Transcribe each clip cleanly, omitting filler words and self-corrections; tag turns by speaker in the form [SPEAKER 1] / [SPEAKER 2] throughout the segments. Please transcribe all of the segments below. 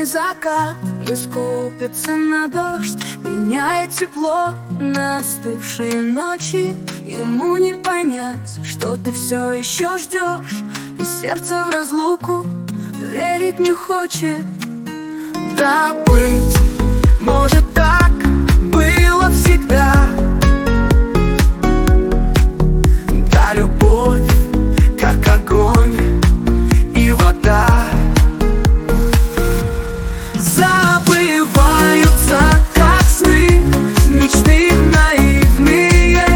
[SPEAKER 1] закат искупится на дождь, меняет тепло на остывшие ночи. Ему не понять, что ты все еще ждешь, и сердце в разлуку верить не хочет. Да быть может, так было всегда. Да, любовь как огонь и вода забываются, как сны, мечты наивные.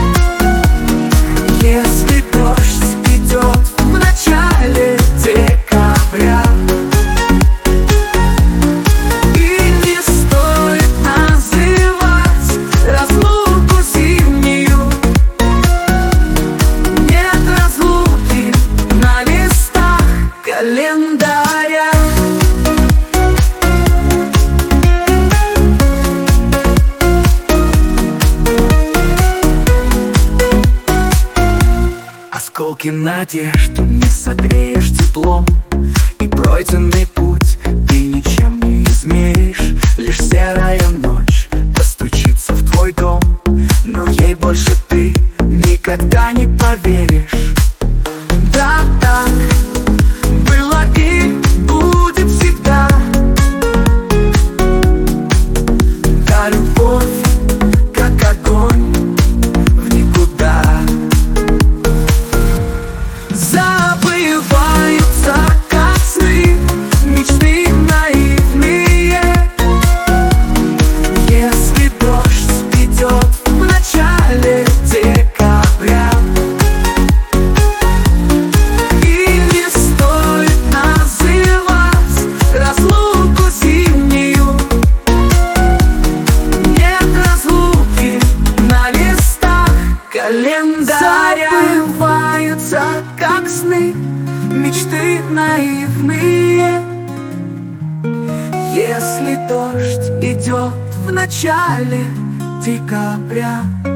[SPEAKER 1] Если дождь идет в начале декабря, и не стоит называть разлуку зимнюю. Нет разлуки на листах календаря. Осколки надежд не согреешь теплом, и пройденный путь ты ничем не измеришь. Лишь серая ночь постучится в твой дом, но ей больше ты никогда не поверишь. Да, так было и будет всегда. Да, любовь как огонь в никуда. Забываются, как сны, мечты наивные. Если дождь идет в начале декабря, и не стоит называть разлуку зимнюю. Нет разлуки на листах календаря. Забываются, как сны, мечты наивные. Если дождь идет в начале декабря,